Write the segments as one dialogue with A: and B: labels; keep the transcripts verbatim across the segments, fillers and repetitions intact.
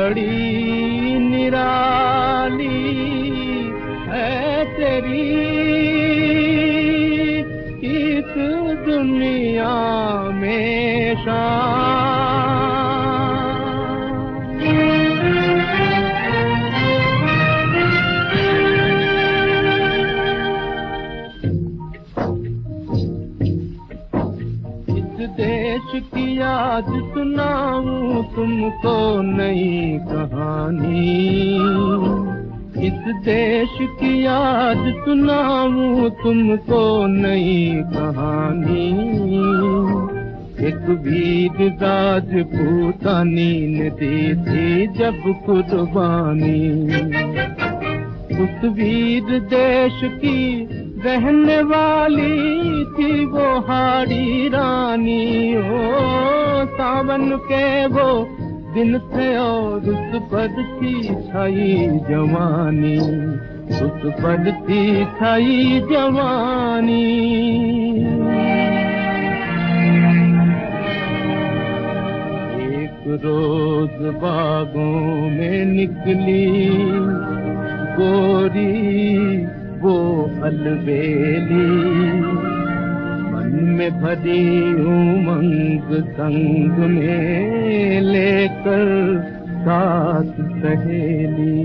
A: बड़ी निराली है तेरी इस दुनिया में शान। देश की याद सुनाऊं तुमको नई कहानी, इस देश की याद सुनाऊं तुमको नई कहानी। एक वीर राजपूतानी ने दी थी जब कुर्बानी, उस वीर देश की रहने वाली थी वो हाड़ी रानी। ओ सावन के वो दिन थे और उस पर थी छाई जवानी, उस पर थी छाई जवानी। एक रोज बागों में निकली गोरी वो अलबेली, मन में भरी उमंग संग में लेकर साथ सहेली।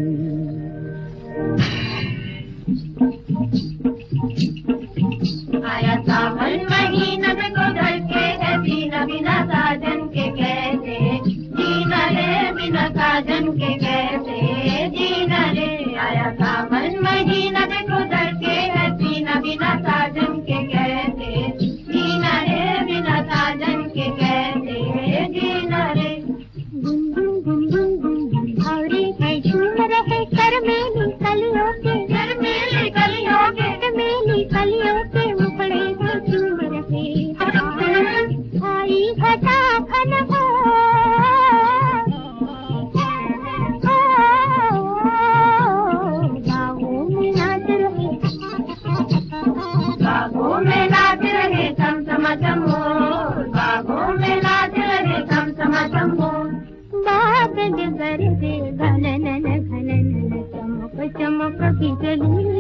B: आया सावन महीना में गुजर के है जीना बिना साजन के कैसे जीना रे, बिना साजन के कैसे जीना रे। आया सावन महीना में गुजर के है जीना बिना साजन के कैसे जीना रे, बिना साजन के कैसे जीना रे।
C: गुनगुन गुनगुन गुनगुन भौरे है झूम रहे कर मेली कलियों के,
B: कर मेली कलियों के,
C: कर मेली कलियों के मुखड़े से झूम रहे। आई घटा घन हो बागों में नाच रहे,
B: बागों में नाच रहे चम चम चम मोर, बागों में नाच रहे चम चम चम मोर।
C: बादल गरजे घनन घनन चमक चमक बिजली